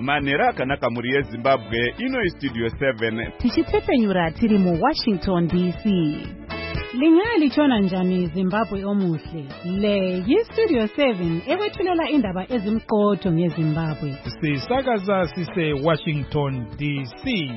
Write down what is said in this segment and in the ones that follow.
manhero akanaka muri yezimbabwe ino Studio 7 tichitsepenyura tiri mu Washington DC. Lingalitshona njani Zimbabwe omuhle? Le yi-Studio 7 ekwethulela indaba ezimqotho ngeZimbabwe. Sisakaza sise Washington DC.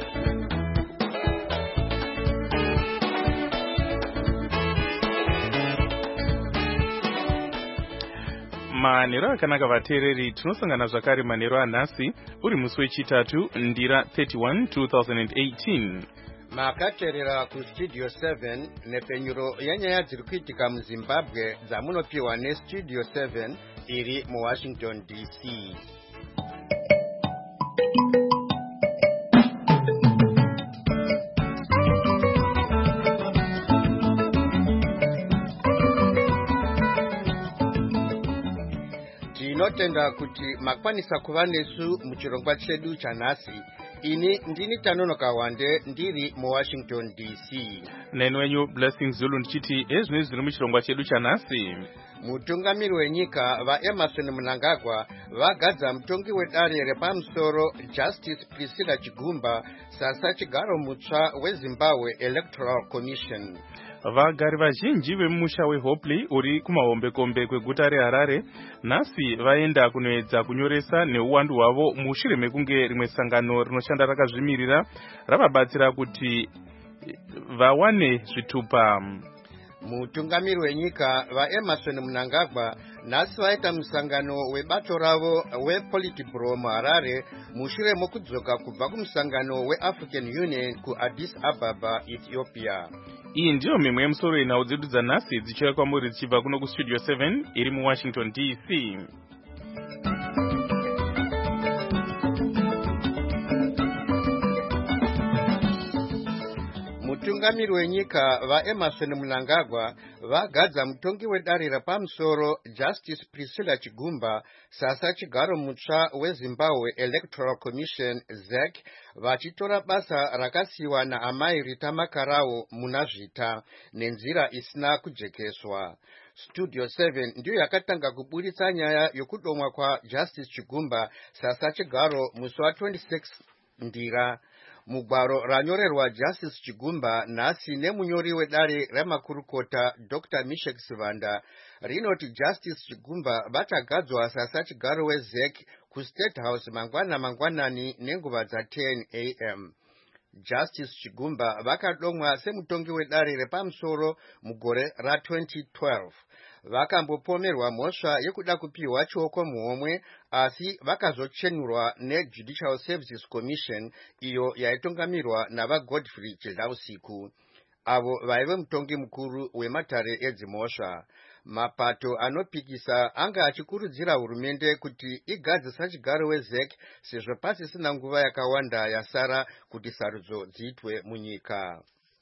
Manhero akanaka vateereri, tinosangana zvakare manhero anhasi uri musi wechitatu ndira 31 2018. Makateerera ku Studio 7 nepenyuro yenyaya dziri kuitika muZimbabwe dzamunopiwa neStudio 7 iri mu Washington DC. Tinotenda kuti makwanisa kuva nesu muchirongwa chedu chanhasi. Ini ndini Tanonoka Wande ndiri mu Washington DC. Neni wenyu Blessing Zulu ndichiti ezvinhu zviri muchirongwa chedu chanhasi. Mutungamiri wenyika vaEmerson Mnangagwa vagadza mutongi wedare repamusoro Justice Priscilla Chigumba sasa chigaro mutsva weZimbabwe Electoral Commission. Vagari vazhinji vemusha weHopley uri kumahombekombe kweguta reHarare nhasi vaenda kunoedza kunyoresa neuwandu hwavo mushure mekunge rimwe sangano rinoshanda rakazvimirira ravabatsira kuti vawane zvitupa. Mutungamiri wenyika vaEmerson Mnangagwa nhasi vaita musangano webato ravo wePolitburo muHarare mushure mokudzoka kubva kumusangano weAfrican Union kuAddis Ababa, Ethiopia. Iyi ndiyo mimwe yemusoro yenhau dzedu dzanhasi dzichiuya kwamuri dzichibva kuno kuStudio 7 iri muWashington DC. Mutungamiri wenyika vaEmerson Mnangagwa vagadza mutongi wedare repamusoro Justice Priscilla Chigumba sasa chigaro mutsva weZimbabwe Electoral Commission ZEC vachitora basa rakasiyiwa naamai Rita Makarau munazvita nenzira isina kujekeswa. Studio 7 ndiyo yakatanga kuburitsa nyaya yokudomwa kwa Justice Chigumba sasa chigaro musi wa26 ndira. Mugwaro ranyorerwa Justice Chigumba nhasi nemunyori wedare remakurukota Dr. Mishek Sivanda rinoti Justice Chigumba vachagadzwa sasa chigaro weZEC kuState House mangwanani nenguva dza10 AM. Justice Chigumba vakadomwa semutongi wedare repamusoro mugore ra2012. Vakambopomerwa mhosva yekuda kupiwa chioko muhomwe asi vakazochenurwa neJudicial Services Commission iyo yaitungamirwa navaGodfrey Chidlausiku. Avo vaive mutongi mukuru wematare edzimhosva. Mapato anopikisa anga achikurudzira hurumende kuti igadzisa chigaro weZEC sezvo pasisina nguva yakawanda yasara kuti sarudzo dziitwe munyika.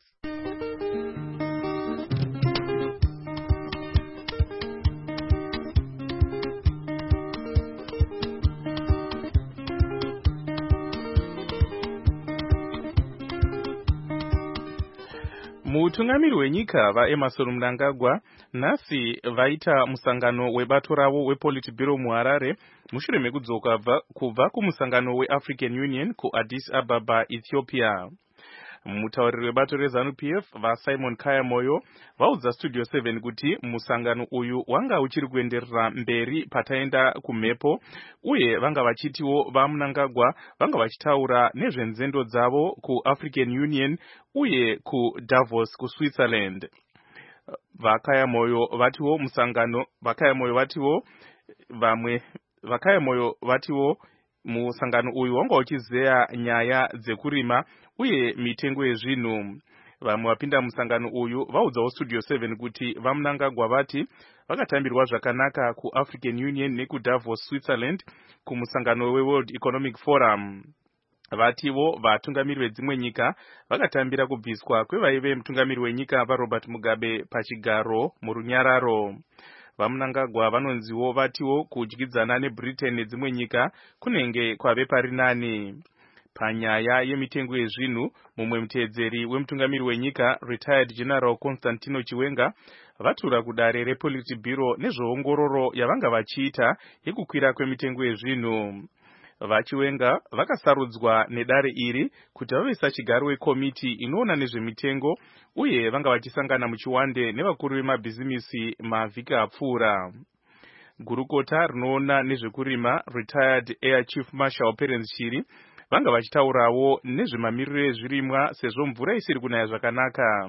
Mutungamiri wenyika vaEmerson Mnangagwa nhasi vaita musangano webato ravo wePolitburo muHarare mushure mekudzoka kubva kumusangano weAfrican Union kuAddis Ababa, Ethiopia. Mutauriri webato reZANU-PF vaSimon Kayamoyo vaudza Studio 7 kuti musangano uyu wanga uchiri kuenderera mberi pataenda kumhepo uye vanga vachitiwo vaMnangagwa vanga vachitaura nezvenzendo dzavo kuAfrican Union uye kuDavos kuSwitzerland. Vakayamoyo vatiwo musangano uyu wanga uchizeya nyaya dzekurima uye mitengo yezvinhu. Vamwe vapinda musangano uyu vaudzawo Studio 7 kuti vaMnangagwa vati vakatambirwa zvakanaka kuAfrican Union nekuDavos Switzerland kumusangano weWorld Economic Forum. Vativo vatungamiri vedzimwe nyika vakatambira kubviswa kwevaive mutungamiri wenyika vaRobert Mugabe pachigaro murunyararo. VaMnangagwa vanonziwo vatiwo kudyidzana neBritain nedzimwe nyika kunenge kwave parinani. Panyaya yemitengo yezvinhu, mumwe muteedzeri wemutungamiri wenyika retired General Constantino Chiwenga vatura kudare rePolitburo nezveongororo yavanga vachiita yekukwira kwemitengo yezvinhu. Vachiwenga vakasarudzwa nedare iri kuti vave sachigaro wekomiti inoona nezvemitengo uye vanga vachisangana muchiwande nevakuru vemabhizimisi mavhiki apfuura. Gurukota rinoona nezvekurima Retired Air Chief Marshal Perence Shiri vanga vachitaurawo nezvemamiriro ezvirimwa sezvo mvura isiri kunaya zvakanaka.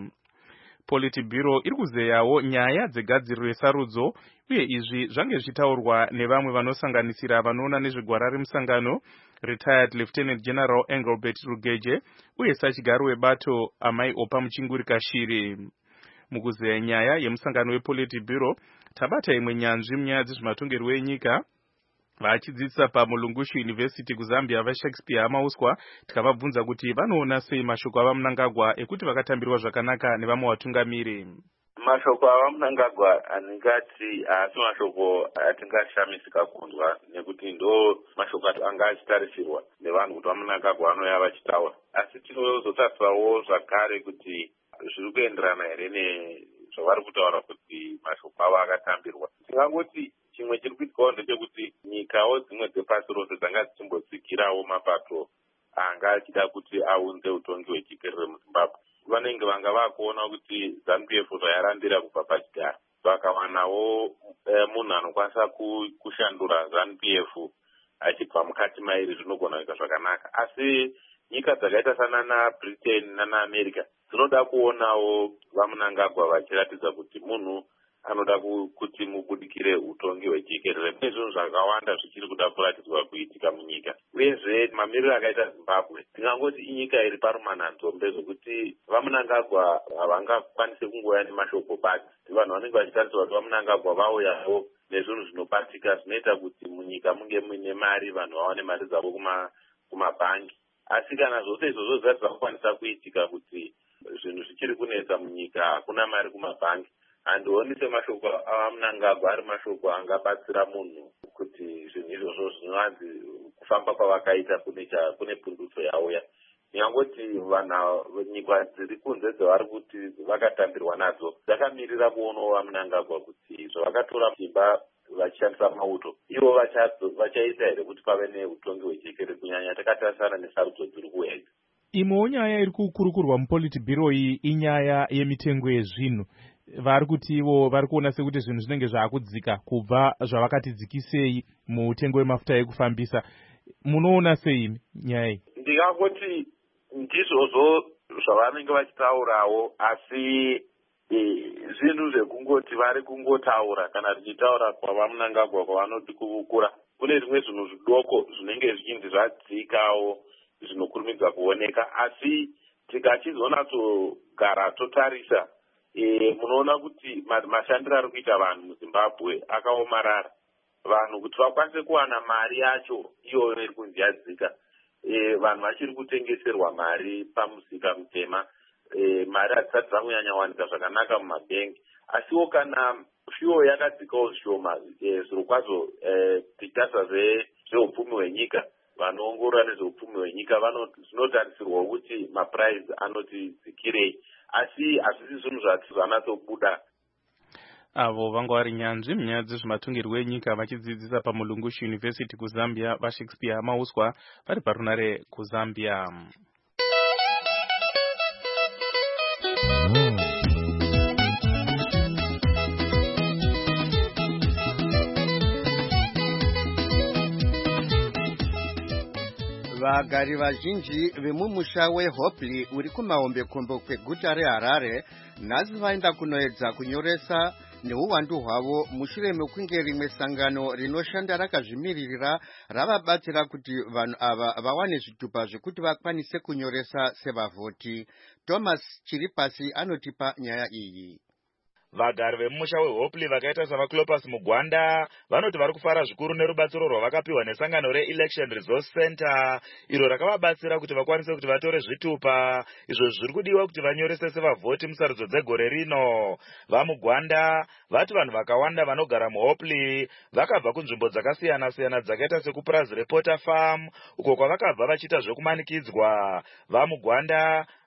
Politburo iri kuzeyawo nyaya dzegadziriro yesarudzo uye izvi zvange zvichitaurwa nevamwe vanosanganisira vanoona nezvegwara remusangano Retired Lieutenant General Engelbert Rugeje uye sachigaro webato Amai Opa Muchingurika Shiri. Mukuzeya nyaya yemusangano wePolitburo tabata imwe nyanzvi munyaya dzezvematongerwo enyika vachidzidzisa paMulungushu University kuZambia vaShakespeare Amauswa tikavabvunza kuti vanoona sei mashoko avaMnangagwa ekuti vakatambirwa zvakanaka nevamwe vatungamiri. Mashoko avaMnangagwa aningati asi mashoko atingashamisika kunzwa nekuti ndo mashoko anga achitarisirwa nevanhu kuti vaMnangagwa vanoya vachitaura, asi tinozotarsawo zvakare kuti zviri kuenderana here nezvavari kutaura kuti mashoko avo akatambirwa. Tingangoti chimwe chiri kuitwawo ndechekuti nyikawo dzimwe dzepasi rose dzanga dzichimbotsikirawo mapato anga achida kuti aunze utongi hwechikerere muZimbabwe. Vanenge vanga vakuona kuti ZANU-PF zvayarandira kubva pachigaro, vakawanawo munhu anokwanisa kushandura ZANU-PF achibva mukati mairi, zvinogona kuita zvakanaka. Asi nyika dzakaita sana naBritain nanaAmerica dzinoda kuonawo vaMnangagwa vachiratidza kuti munhu anoda kuti mubudikire utongi hwechikerere. Mune zvinhu zvakawanda zvichiri kuda kuratidzwa kuitika munyika, uyezve mamiriro akaita Zimbabwe tingangoti inyika iri parumananzombe zvokuti vaMnangagwa havangakwanise kungoya nemashoko basi. Vanhu vanenge vachitarisirwa kuti vaMnangagwa vauyawo nezvinhu zvinobatika zvinoita kuti munyika munge muine mari, vanhu vawane mari dzavo kumabhangi. Asi kana zvose izvozvo zvisati zvakukwanisa kuitika kuti zvinhu zvichiri kunetsa munyika, hakuna mari kumabhangi, handioni semashoko avaMnangagwa ari mashoko angabatsira munhu kuti zvinhu izvozvo zvinovanzi kufamba kwavakaita kune pundutso yauya. Nyangoti vanhu nyika dziri kunze dzavari kuti vakatambirwa nadzo dzakamirira kuonawo vaMnangagwa kuti zvavakatora simba vachishandisa mauto ivo vachaita here kuti pave neutongi hwechikerere, kunyanya takatarisana nesarudzo dziri kuuya idzi. Imwewo nyaya iri kukurukurwa muPolitburo iyi inyaya yemitengo yezvinhu. Vari kuti ivo vari kuona sekuti zvinhu zvinenge zvaakudzika kubva zvavakati dzikisei mutengo wemafuta ekufambisa. Munoona sei nyaya iyi? Ndingangoti ndizvozvo zvavanenge vachitaurawo, asi zvinhu zvekungoti vari kungotaura kana tichitaura kwavaMnangagwa kwavanoti kuvukura. Kune zvimwe zvinhu zvidoko zvinenge zvichinzi zvadzikawo zvinokurumidza kuoneka, asi tikachizonatsogara totarisa munoona kuti mashandiro ari kuita vanhu muZimbabwe akaomarara. Vanhu kuti vakwanise kuwana mari yacho iyoyo iri kunzi yadzika, vanhu vachiri kutengeserwa mari pamusika mutema, mari hadzisati dzangunyanya wanika zvakanaka mumabhengi. Asiwo kana fuel yakadzikawo zvishoma, zviro kwazvo tichitarisa zveupfumi hwenyika, vanoongorora nezveupfumi hwenyika zvinotarisirwa kuti mapuraizi anoti dzikirei, asi hazvisi zvinhu zvanatsobuda. Avo vanga vari nyanzvi munyaya dzezvematongerwo enyika vachidzidzisa paMulungushu University kuZambia vaShakespeare Amauswa vari parunare kuZambia. Vagari vazhinji vemumusha weHopley uri kumahombekombe kweguta reHarare nhasi vaenda kunoedza kunyoresa neuwandu hwavo mushure mekunge rimwe sangano rinoshanda rakazvimiririra ravabatsira kuti vanhu ava vawane zvitupa zvekuti vakwanise kunyoresa sevavhoti. Thomas Chiripasi anotipa nyaya iyi. Vagari vemumusha weHopley vakaita savaClopas Mugwanda vanoti vari kufara zvikuru nerubatsiro rwavakapiwa nesangano reElection Resource Center iro rakavabatsira kuti vakwanise kuti vatore zvitupa izvo zviri kudiwa kuti vanyorese sevavhoti musarudzo dzegore rino. VaMugwanda vati vanhu vakawanda vanogara muHopley vakabva kunzvimbo dzakasiyana-siyana dzakaita sekupurazi rePorter Farm uko kwavakabva vachiita zvekumanikidzwa. VaMugwanda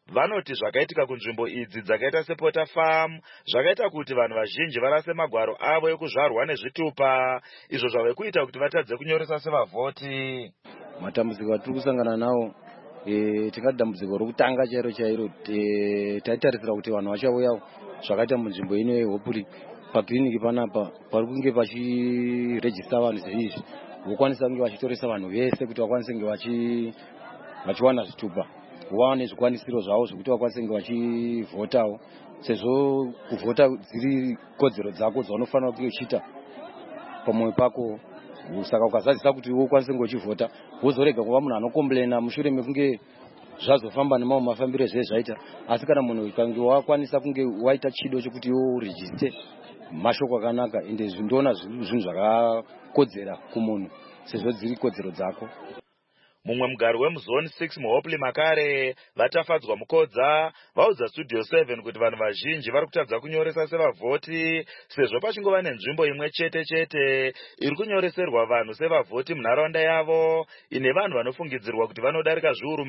vanoti zvakaitika kunzvimbo idzi dzakaita sePorter Farm zvakaita kuti vanhu vazhinji varase magwaro avo ekuzvarwa nezvitupa, izvo zvave kuita kuti vatadze kunyoresa sevavhoti. Matambudziko atiri kusangana nawo tingati dambudziko rokutanga chairo taitarisira kuti vanhu vachauyawo zvakaita munzvimbo ino yeHopuri pakiriniki panapa pari kunge pachirejista vanhu seizvi vokwanisa kunge vachitoresa vanhu vese kuti vakwanise kunge vachiwana zvitupa, vawane zvikwanisiro zvavo zvokuti vakwanise kunge vachivhotawo, sezvo kuvhota dziri kodzero dzako dzaunofanira kunge uchiita pamwoyo pako. Saka ukazadzisa kuti ukwanise kunge uchivhota wozorega kuva munhu anokomblena mushure mekunge zvazofamba nemamwe mafambiro zvaita. Asi kana munhu ukange wakwanisa kunge waita chido chekuti urejiste mashoko akanaka, ende zvindoona zvinhu zvakakodzera kumunhu sezvo dziri kodzero dzako. Mumwe mugari wemuzone 6 muHopli Makare vatafadzwa mukodza vaudza Studio 7 kuti vanhu vazhinji vari kutadza kunyoresa sevavhoti sezvo pachingova nenzvimbo imwe chete iri kunyoreserwa vanhu sevavhoti munharaunda yavo ine vanhu vanofungidzirwa kuti vanodarika zviuru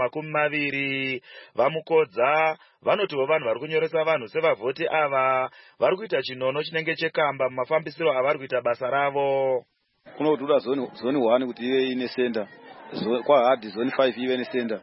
20. Vamukodza vanotiwo vanhu vari kunyoresa vanhu sevavhoti ava vari kuita chinono chinenge chekamba mumafambisiro avari kuita basa ravo. Kunotura zone 1 kuti ive ine senda, kwa hard zone 5 ive ine senda,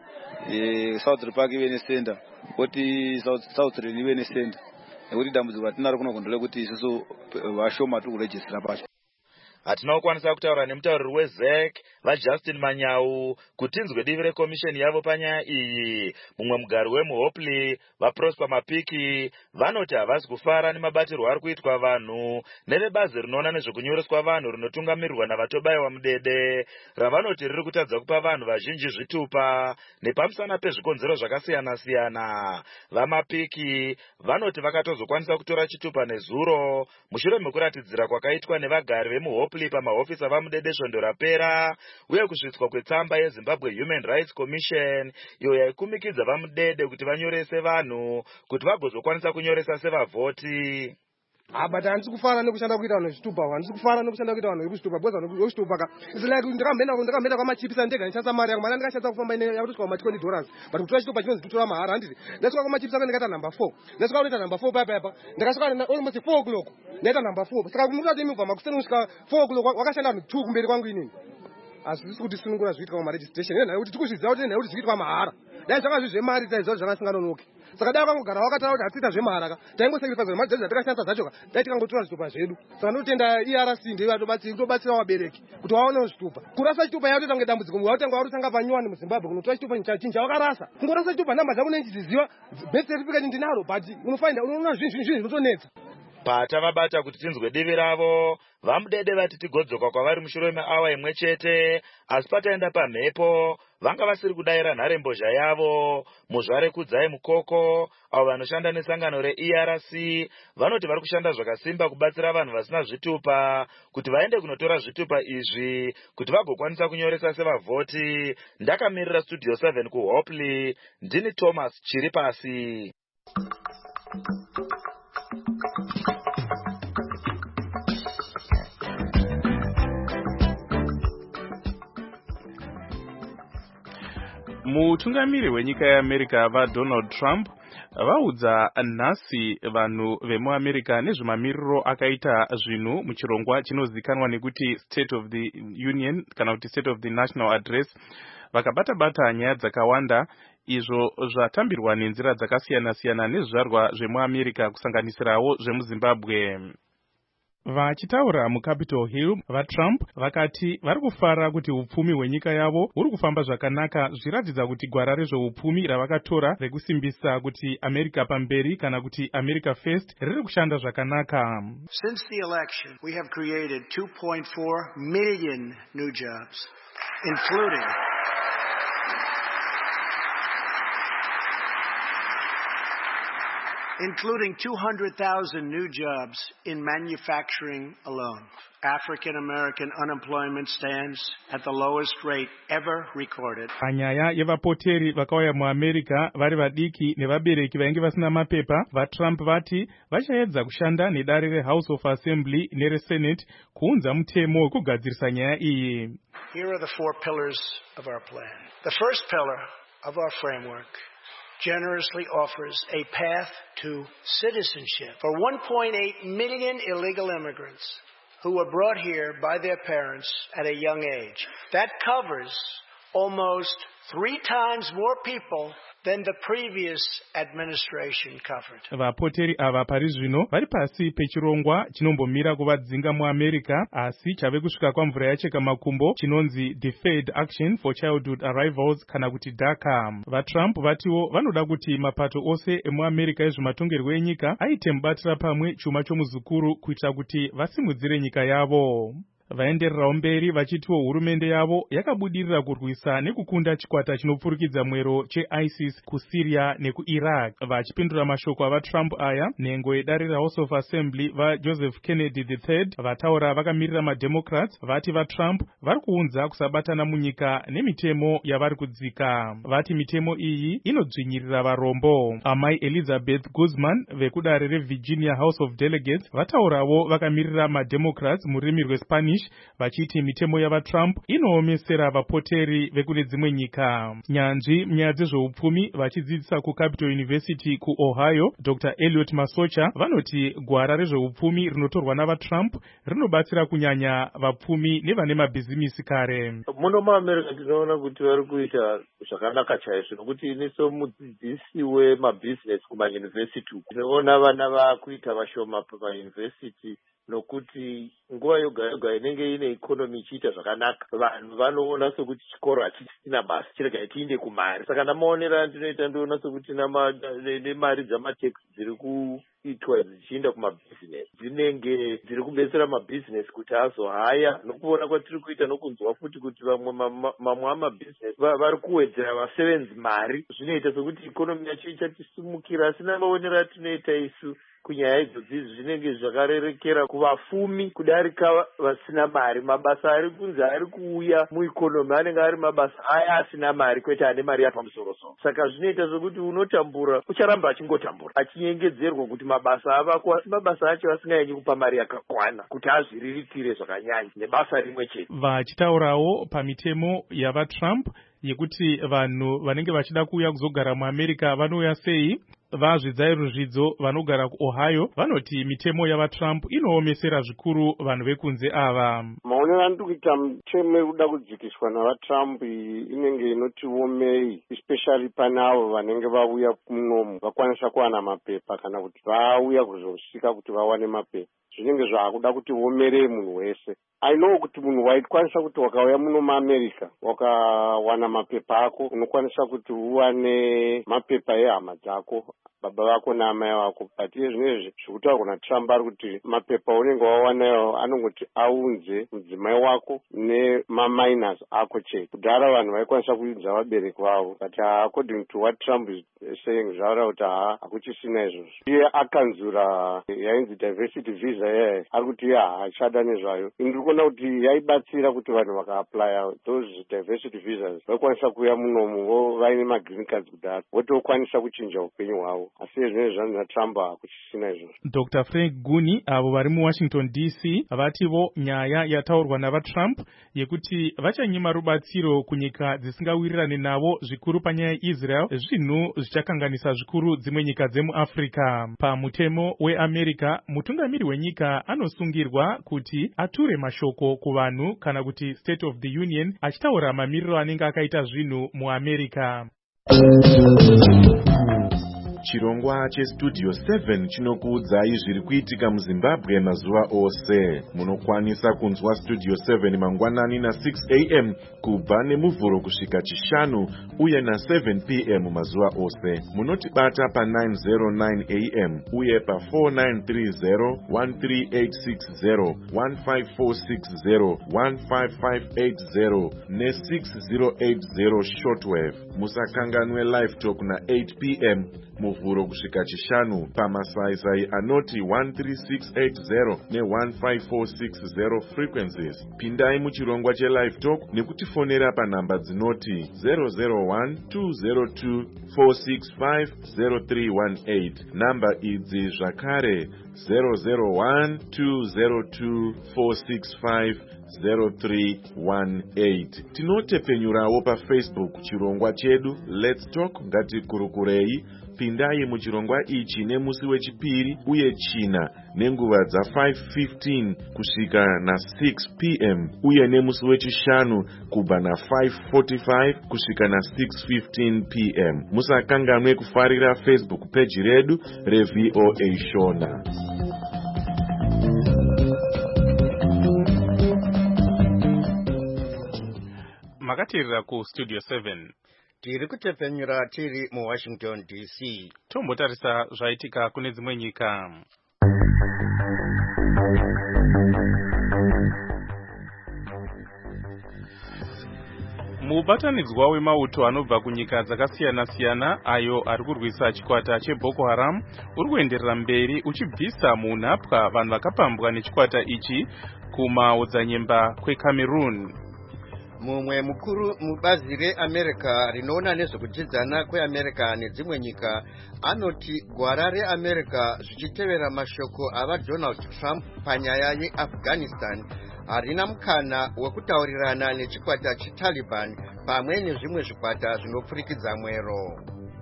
South Park ive ine senda, kuti South Rain ive ine senda. Nekuti dambudziko tinaro kunogondole kuti isusu vashoma tiri kuregistra pacho. Hatina kukwanisa kutaura nemutauriri weZEC vaJustin Manyau kuti tinzwe divi rekomisheni yavo panyaya iyi. Mumwe mugari wemuHopli vaProsper Mapiki vanoti havasi kufara nemabatirwo ari kuitwa vanhu nevebazi rinoona nezvekunyoreswa vanhu rinotungamirirwa navatobayiwa mudede, ravanoti riri kutadza kupa vanhu vazhinji zvitupa nepamusana pezvikonzero zvakasiyana-siyana. VaMapiki vanoti vakatozokwanisa kutora chitupa nezuro mushure mekuratidzira kwakaitwa nevagari vemuHopli pamahofisi avamudede svondo rapera, uye kusvitswa kwetsamba yeZimbabwe Human Rights Commission iyo yaikumikidza vamudede kuti vanyorese vanhu kuti vagozokwanisa kunyoresa sevavhoti. But handisi kufara nekushanda kuita vanhu zvitupa, handisi kufara nekushanda kuita vanhu zvitupa, because vanhu zvitupa ka isilike ndakamenda kwamachipisa ndega ndichanza mari yangu, mana ndikashatsa kufamba ine yakusvika $20, but kutora chitupa chinonzi kutora mahara handisi. Ndasvika kwamachipisa ndikaita number 4, ndasvika kuita number 4 papa ndakasvika almost 4 o'clock ndaita number 4, saka kumutati imubva makuseni kusvika 4 o'clock wakashanda vanhu 2 kumberi kwangu inini. Hazvisi kuti sinungura zviitwa kumaregistration nenhau kuti tikuzviziva kuti nenhau kuti zviitwa mahara, dai zvanga zviri zvemari taizva zvakasinganonoki. Saka dai vakangogara vakataura kuti hatiita zvemahara ka taingosacrifice mari dzedu dzatakashandisa dzacho ka dai tikangotora zvitupa zvedu. Saka ndotenda ERC ndiyo inobatsira vabereki kuti vaonewo zvitupa. Kurasa chitupa yatoita kunge dambudziko, wautanga warutanga panyuwani muZimbabwe kunotora chitupa chinja wakarasa. Kungorasa chitupa namba dzangu nendidziziva, birth certificate ndinaro, but unofainda unoona zvinhu zvinotonetsa. Pata vabata kuti tinzwe divi ravo, vamudede vati tigodzoka kwavari mushure meawa imwe chete, asi pataenda pamhepo vanga vasiri kudayira nharembozha yavo. Muzvare Kudzai Mukoko avo vanoshanda nesangano reERC vanoti vari kushanda zvakasimba kubatsira vanhu vasina zvitupa kuti vaende kunotora zvitupa izvi kuti vagokwanisa kunyoresa sevavhoti. Ndakamirira Studio 7 kuHopli, ndini Thomas Chiripasi. Mutungamiri wenyika yeAmerica vaDonald Trump vaudza nhasi vanhu vemuAmerica nezvemamiriro akaita zvinhu muchirongwa chinozikanwa nekuti State of the Union kana kuti State of the National Address, vakabata-bata nyaya dzakawanda izvo zvatambirwa nenzira dzakasiyana-siyana nezvizvarwa zvemuAmerica kusanganisirawo zvemuZimbabwe. Vachitaura muCapitol Hill, vaTrump vakati vari kufara kuti upfumi hwenyika yavo huri kufamba zvakanaka, zviratidza kuti gwara rezveupfumi ravakatora rekusimbisa kuti America pamberi kana kuti America First riri kushanda zvakanaka. Since the election, we have created 2.4 million new jobs, including 200,000 new jobs in manufacturing alone. African American unemployment stands at the lowest rate ever recorded. Panyaya yevapoteri vakauya muAmerica vari vadiki nevabereki vainge vasina mapepa, vaTrump vati vachaedza kushanda nedare reHouse of Assembly nereSenate kuunza mutemo wekugadzirisa nyaya iyi. Here are the 4 pillars of our plan. The first pillar of our framework generously offers a path to citizenship for 1.8 million illegal immigrants who were brought here by their parents at a young age. That covers almost 3 times more people than the previous administration covered. Vapoteri ava pari zvino vari pasi pechirongwa chinombomira kuvadzinga muAmerica asi chave kusvika kwamvura yacheka makumbo chinonzi Deferred Action for Childhood Arrivals kana kuti DACA. VaTrump vatiwo vanoda kuti mapato ose emuAmerica ezvematongerwo enyika aite mubatira pamwe chuma chomuzukuru kuitira kuti vasimudzire nyika yavo. Vaendererawo mberi vachitiwo hurumende yavo yakabudirira kurwisa nekukunda chikwata chinopfurikidza mwero cheISIS kuSyria nekuIraq. Vachipindura mashoko avaTrump aya, nhengo yedare reHouse of Assembly vaJoseph Kennedy III vataura vakamirira maDemocrats vati vaTrump vari kuunza kusabatana munyika nemitemo yavari kudzika. Vati mitemo iyi inodzvinyirira varombo. Amai Elizabeth Guzman vekudare reVirginia House of Delegates vataurawo vakamirira maDemocrats mururimi rweSpanish vachiti mitemo yavaTrump inoomesera vapoteri vekune dzimwe nyika. Nyanzvi munyaya dzezveupfumi vachidzidzisa kuCapital University kuOhio, Dr. Elliot Masocha vanoti gwara rezveupfumi rinotorwa navaTrump rinobatsira kunyanya vapfumi nevane mabhizimisi kare. Muno muAmerica tinoona kuti vari kuita zvakanaka chaizvo nokuti iniso mudzidzisi wemabhizinesi kumayunivhesiti tinoona vana vakuita vashoma pamayunivhesiti nokuti nguva yoga yoga inenge ine ikonomi ichiita zvakanaka vanhu vanoona sokuti chikoro hachisina basa chirega tiinde kumari. Saka namaonera ndinoita ndoona sokuti nemari dzamateksi dziri kuitwa dzichienda kumabhizinesi dzinenge dziri kubetsera mabhizinesi kuti azohaya. Nokuona kwatiri kuita nokunzwa futi kuti mamwe amabhizinesi vari kuwedzera vasevenzi mari zvinoita sokuti ikonomi yacho ichatisimukira. Asi namaonera atinoita isu kunyaya idzodzi zvinenge zvakarerekera kuvafumi kudarika vasina mari. Mabasa ari kunzi ari kuuya muikonomi anenge ari mabasa aya asina mari kwete ane mari yapamusoro-soro. Saka zvinoita zvokuti unotambura ucharamba achingotambura achinyengedzerwa kuti mabasa avako asi mabasa acho asinganyanyi kupa mari yakakwana kuti azviririkire zvakanyanya nebasa rimwe chete. Vachitaurawo pamitemo yavaTrump yekuti vanhu vanenge vachida kuuya kuzogara muAmerica vanouya sei, vazvidzai ruzvidzo vanogara kuOhio vanoti mitemo yavaTrump inoomesera zvikuru vanhu vekunze ava. Maonero andiri kuita mitemo yekuda kudzikiswa navaTrump inenge inotiomei, especially pane avo vanenge vauya munomu vakwanisa kuwana mapepa kana kuti vauya kuzosvika kuti vawane mapepa. Zvinenge zvaakuda kuti uomerei munhu wese. I know kuti munhu waikwanisa kuti wakauya muno muAmerica wakawana mapepa ako unokwanisa kuti uwane mapepa ehama dzako baba vako naamai vako. But iye zvinezvi zvekutaura kuna Trump ari kuti mapepa unenge wawanayo anongoti aunze mudzimai wako nemaminors ako chete. Kudhara vanhu vaikwanisa kuudza vabereki vavo, but according to what Trump is saying zvaura kuti hakuchisina izvozvo. Iye akanzura yainzi diversity visa yaye ari kuti iye haachada nezvayo. Ndiri kuona kuti yaibatsira kuti vanhu vakaaplya those diversity visas vaikwanisa kuuya munomu vaine magreen cards kudhara votokwanisa kuchinja upenyu hwavo. Asi zvinezvi zvanzi naTrump hakuchisina izvozvo. Dr. Frank Guni avo vari muWashington DC vativo nyaya yataurwa navaTrump yekuti vachanyima rubatsiro kunyika dzisingawirirane navo zvikuru panyaya yeIsrael zvinhu zvichakanganisa zvikuru dzimwe nyika dzemuAfrica. Pamutemo weAmerica mutungamiri wenyika anosungirwa kuti ature mashoko kuvanhu kana kuti State of the Union achitaura mamiriro anenge akaita zvinhu muAmerica. Chirongwa cheStudio 7 chinokuudzai zviri kuitika muZimbabwe mazuva ose. Munokwanisa kunzwa Studio 7 mangwanani na6 am kubva nemuvhuro kusvika chishanu uye na7 pm mazuva ose. Munotibata pa909 am uye pa4930 13860 15460 15580 ne6080 shortwave. Musakanganwe live talk na8 pm muvhuro kusvika chishanu pamasaisai anoti 13680 ne15460 frequencies. Pindai muchirongwa chelive talk nekutifonera panhamba dzinoti 001-202-465-0318. Namba idzi zvakare 001-202-465-0318. Tinotepenyurawo paFacebook chirongwa chedu Let's Talk ngatikurukurei. Pindai muchirongwa ichi nemusi wechipiri uye china nenguva dza5:15 kusvika na6 p.m. uye nemusi wechishanu kubva na5:45 kusvika na6:15 p.m. Musakanganwe kufarira Facebook page redu reVOA Shona. Makatirira ku Studio 7. Tiri kutepenyura tiri mu Washington DC. Tombotarisa zvaitika kune dzimwe nyika. Mubatanidzwa wemauto anobva kunyika dzakasiyana-siyana ayo ari kurwisa chikwata cheBoko Haram uri kuenderera mberi uchibvisa munhapwa vanhu vakapambwa nechikwata ichi kumaodzanyemba kweCameroon. Mumwe mukuru mubazi reAmerica rinoona nezvekudyidzana kweAmerica nedzimwe nyika anoti gwara reAmerica zvichitevera mashoko ava Donald Trump panyaya yeAfghanistan harina mukana wekutaurirana nechikwata cheTaliban pamwe nezvimwe zvikwata zvinopfurikidza mwero.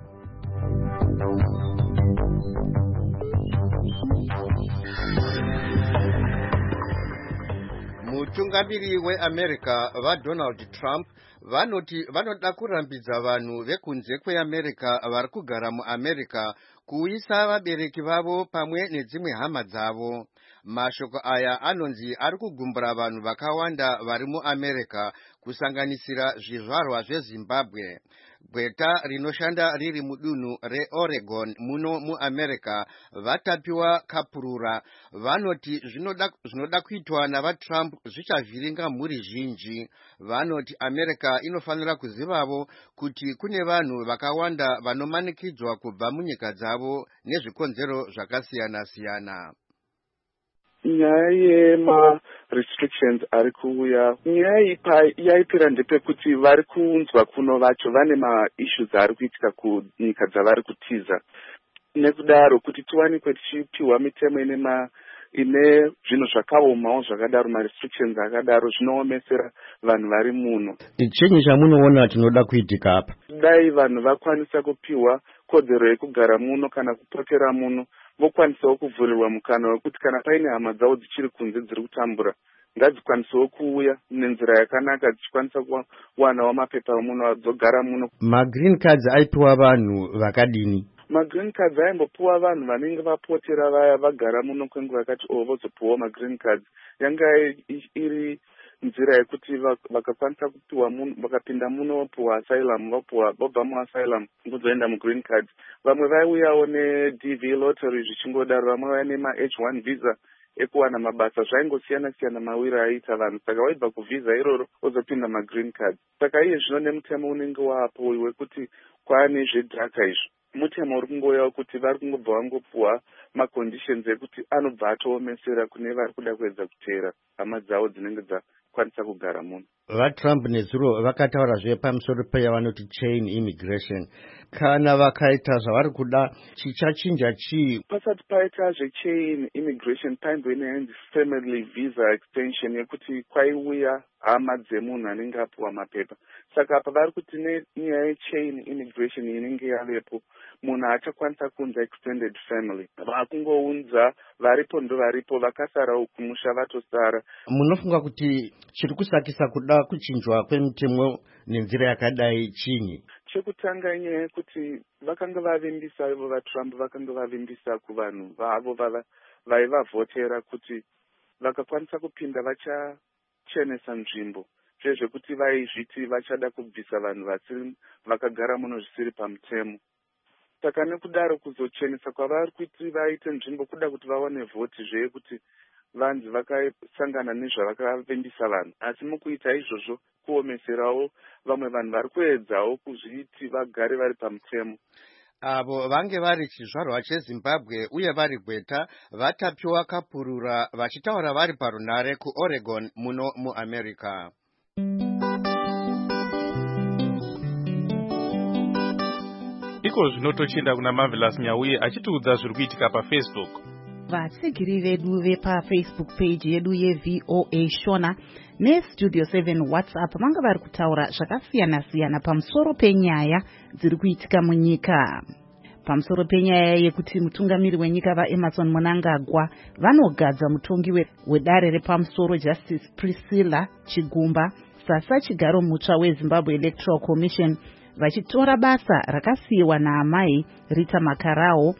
Mutungamiri weAmerica vaDonald Trump vanoti vanoda kurambidza vanhu vekunze kweAmerica vari kugara muAmerica kuuyisa vabereki vavo pamwe nedzimwe hama dzavo. Mashoko aya anonzi ari kugumbura vanhu vakawanda vari muAmerica kusanganisira zvizvarwa zveZimbabwe. Gweta rinoshanda riri mudunhu reOregon muno muAmerica vatapiwa kapurura vanoti zvinoda kuitwa navaTrump zvichavhiringa mhuri zhinji. Vanoti America inofanira kuzivavo kuti kune vanhu vakawanda vanomanikidzwa kubva munyika dzavo nezvikonzero zvakasiyana-siyana. Nyaya yema-restrictions ari kuuya, nyaya yaipira ndepekuti vari kuunzwa kuno vacho vane ma-issues ari kuitika kunyika dzavari kutiza. Nekudaro kuti tiwanikwe tichipiwa mitemo ine zvinhu zvakaomawo zvakadaro, ma-restrictions akadaro zvinoomesera vanhu vari muno. Chinyi chamunoona tinoda kuitika apa? Dai vanhu vakwanisa kupiwa kodzero yekugara muno kana kupotera muno, vokwanisawo kuvhurirwa mukana wekuti kana paine hama dzavo dzichiri kunze dziri kutambura ngadzikwanisawo kuuya nenzira yakanaka dzichikwanisa kuwanawo mapepa muno adzogara muno. Ma-green cards aipiwa vanhu vakadini? Ma-green cards aimbopiwa vanhu vanenge vapotera vaya vagara muno kwenguva yakati vozopiwawo ma-green cards. Yanga iri nzira yekuti vakakwanisa kupiwa munhu vakapinda muno vopiwa asylum, vobva muasylum kuzoenda mu-green cards. Vamwe vaiuyawo ne-DV lottery zvichingodaro, vamwe vaiva nema-H1 visa ekuwana mabasa. Zvaingosiyana-siyana mawiri aiita vanhu, saka waibva kuvhisa iroro wozopinda ma-green cards. Saka iye zvino nemutemo unenge wapo wekuti kwaane zvedhaka izvo, mutemo uri kungoyawo kuti vari kungobva vangopiwa ma-conditions ekuti anobva atoomesera kune vari kuda kuedza kuteera hama dzavo dzinenge dzakwanisa kugara muno. VaTrump nezuro vakataurazve pamusoro peyavanoti chain immigration. Kana vakaita zvavari kuda chichachinja chii? Pasati paita zvechain immigration paimbove neyanzi family visa extension yekuti kwaiuya hama dzemunhu anenge apiwa mapepa. Saka apa vari kuti nenyaya yechain immigration inenge yavepo munhu achakwanisa kunza extended family. Vakungounza varipo ndo varipo, vakasara ukumusha vatosara. Munofunga kuti chiri kusakisa kuda kuchinjwa kwemitemo nenzira yakadai chinyi? Chekutanga nyaya yekuti vakanga vavimbisa ivo vaTrump vakanga vavimbisa kuvanhu vavo vaivavhotera kuti vakakwanisa kupinda vachachenesa nzvimbo, zvezvekuti vaizviti vachada kubvisa vanhu vakagara muno zvisiri pamutemo. Saka nekudaro kuzochenesa kwavari kuti vaite nzvimbo kuda kuti vawane vhoti zveyekuti vanzi vakasangana nezvavakavimbisa vanhu, asi mukuita izvozvo kuomeserawo vamwe vanhu vari kuedzawo kuzviti vagare vari pamutemo. avo vange vari chizvarwa chezimbabwe uye vari gweta vatapiwa kapurura vachitaura vari parunare kuoregon muno muamerica. iko zvino tochienda kuna Marvelous Nyauye achitiudza zviri kuitika paFacebook. vatsigiri vedu vepafacebook page yedu yeVOA Shona nestudio 7 WhatsApp vanga vari kutaura zvakasiyana-siyana pamusoro penyaya dziri kuitika munyika. Pamusoro penyaya yekuti mutungamiri wenyika vaEmmerson Mnangagwa vanogadza mutongi wedare repamusoro Justice Priscilla Chigumba sasa chigaro mutsva weZimbabwe Electoral Commission vachitora basa rakasiyiwa naamai Rita Makarao.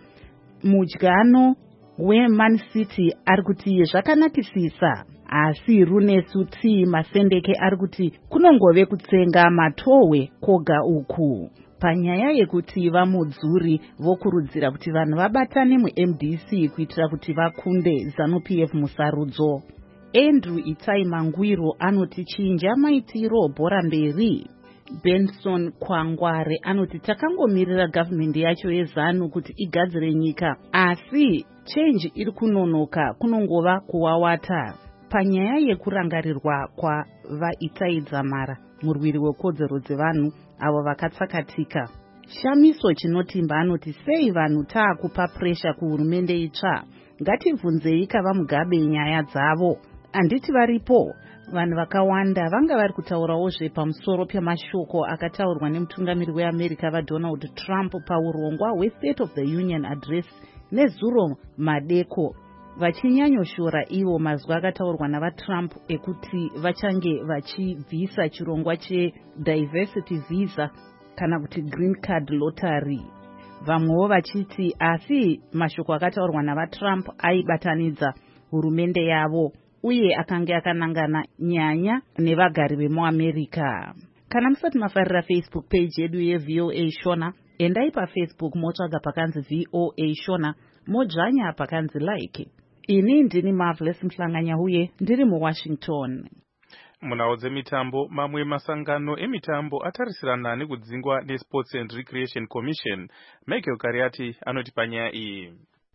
Mudyano weMan City ari kuti zvakanakisisa, asi Runesu T Masendeke ari kuti kunongove kutsenga matohwe koga uku. Panyaya yekuti vamudzuri vokurudzira kuti vanhu vabatane muMDC kuitira kuti vakunde ZANU-PF musarudzo. Andrew Itai Mangwiro anoti chinja maitiro bhora mberi. Benson Kwangware anoti takangomirira gavhmendi yacho yeZANU kuti igadzire nyika, asi change iri kunonoka kunongova kuwawata. Panyaya yekurangarirwa kwavaItai Dzamara, murwiri wekodzero dzevanhu avo vakatsakatika, Shamiso Chinotimba anoti sei vanhu taakupa presha kuhurumende itsva, ngativhunzei kavamugabe nyaya dzavo. Anditi varipo vanhu vakawanda vanga vari kutaurawo pamusoro pemashoko akataurwa nemutungamiri weAmerica vaDonald Trump paurongwa hweState of the Union Address nezuro madeko, vachinyanyoshora ivo mazwi akataurwa navaTrump ekuti vachange vachibvisa chirongwa chediversity visa kana kuti green card lottery. Vamwewo vachiti asi mashoko akataurwa navaTrump aibatanidza hurumende yavo uye akanga akanangana nyanya nevagari vemuAmerica. Kana musati mafarira Facebook page yedu yeVOA Shona, endai paFacebook motsvaga pakanzi VOA Shona, modzvanya pakanzi like. Ini ndini Marvelous Mhlanganyauye ndiri muWashington. Munhau dzemitambo, mamwe masangano emitambo atarisirana nekudzingwa neSports and Recreation Commission. Michael Kariati anoti panyaya iyi.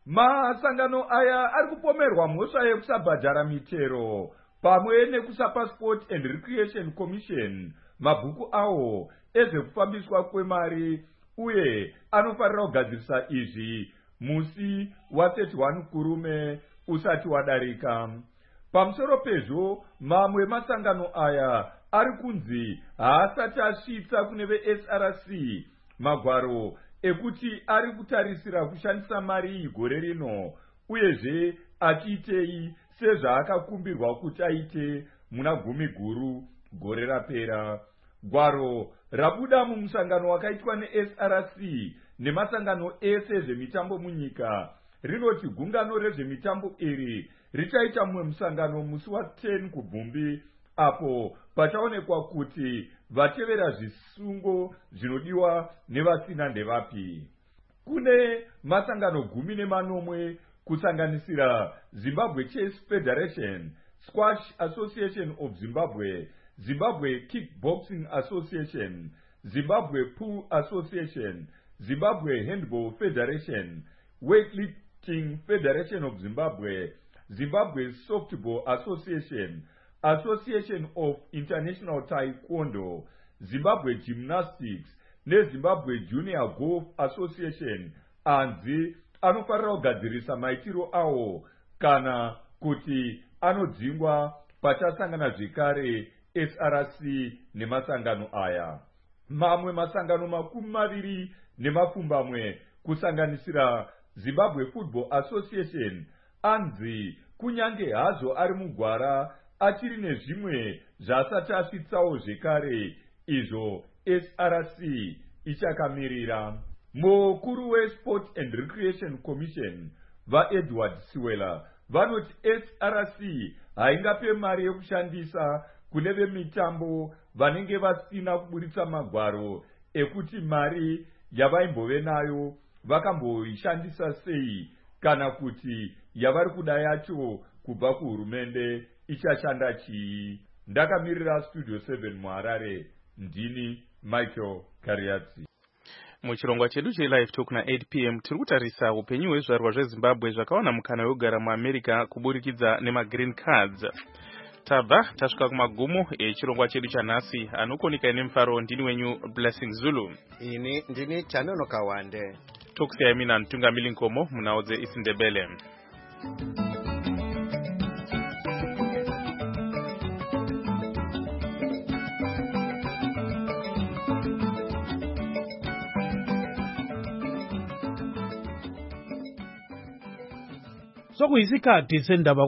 Masangano aya ari kupomerwa mhosva yekusabhadhara mitero pamwe nekusapa Sport and Recreation Commission mabhuku awo ezvekufambiswa kwemari, uye anofarira kugadzirisa izvi musi wa31 Kurume usati wadarika. Pamusoro pezvo, mamwe masangano aya ari kunzi haasati asvitsa kune veSRC magwaro ekuti ari kutarisira kushandisa mari iyi gore rino, uyezve achiitei sezvaakakumbirwa kuti aite muna 10 Guru gore rapera. Gwaro rabuda mumusangano wakaitwa neSRC nemasangano ese zvemitambo munyika rinoti gungano rezvemitambo iri richaita mumwe musangano musi wa10 Kubvumbi, apo pachaonekwa kuti vatevera zvisungo zvinodiwa nevasina ndevapi. Kune masangano 10 kusanganisira Zimbabwe Chess Federation, Squash Association of Zimbabwe, Zimbabwe Kickboxing Association, Zimbabwe Pool Association, Zimbabwe Handball Federation, Weightlifting Federation of Zimbabwe, Zimbabwe Softball Association, Association of International Taekwondo, Zimbabwe Gymnastics neZimbabwe Junior Golf Association anzi anofarira kugadzirisa maitiro awo kana kuti anodzingwa pachasangana zvekare SRC nemasangano aya. Mamwe masangano 20 kusanganisira Zimbabwe Football Association anzi kunyange hazvo ari mugwara achiri nezvimwe zvasati asvitsawo zvekare izvo SRC ichakamirira. Mukuru weSport and Recreation Commission vaEdward Siwela vanoti SRC haingape mari yekushandisa kune vemitambo vanenge vasina kuburitsa magwaro ekuti mari yavaimbove nayo vakamboishandisa sei, kana kuti yavari kuda yacho kubva kuhurumende ichashanda chii. Ndakamirira Studio 7 muHarare, ndini Michael Kariati. Muchirongwa chedu che-Live Talk na 8 p.m. tiri kutarisa upenyu hwezvarwa zveZimbabwe zvakawana mukana wekugara muAmerica kuburikidza nemagreen cards. Tabva tasvika kumagumo echirongwa chedu chanhasi. Anokonika nemufaro ndini wenyu Blessing Zulu. Ini ndini Chanono Kawande. Tokusiyai mina Ntungamili Nkomo munhau dzeIsindebele. Sokuyisikhathi sendaba